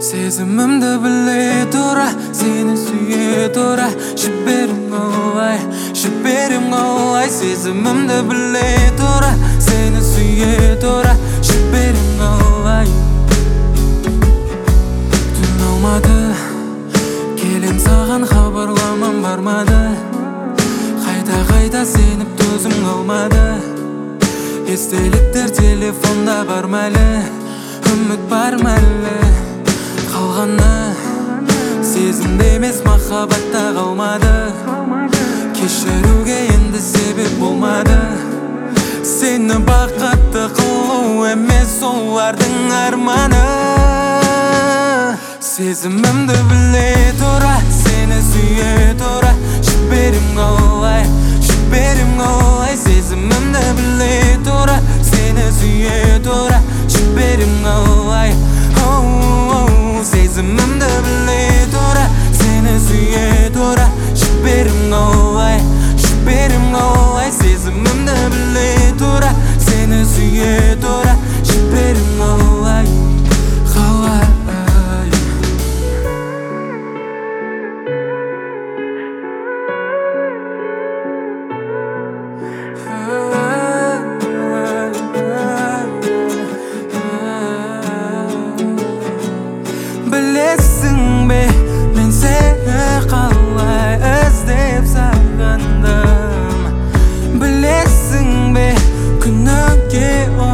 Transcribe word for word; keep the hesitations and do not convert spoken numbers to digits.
Сезімімді біле тұра, сені сүйе тұра, жіберім қалай, жіберім қалай. Сезімімді біле тұра, сені сүйе тұра, жіберім қалай. Түн алмады, келем саған хабарламам бармады. Қайта-қайта сеніп төзім қалмады. Естеліктер телефонда бар мәлі, үміт бар мәлі. Қалғаны сезімде емес махаббатта қалмады. Кешіруге енді себеп болмады. Сені бақытты қылу емес олардың арманы. Сезімімді біле тұра, сені сүйе тұра, жіберім қалай, жіберім қалай. Сезімімді біле тұра, сені сүйе тұра, жіберім қалай. Сезімімді біле тұра, сені сүйе тұра, жіберім қалай, жіберім қалай. Сезімімді біле тұра, сені сүйе тұра, жіберім қалай, қалай. Білесің бе, мен сені қалай іздеп сағындым. Білесің бе, күніге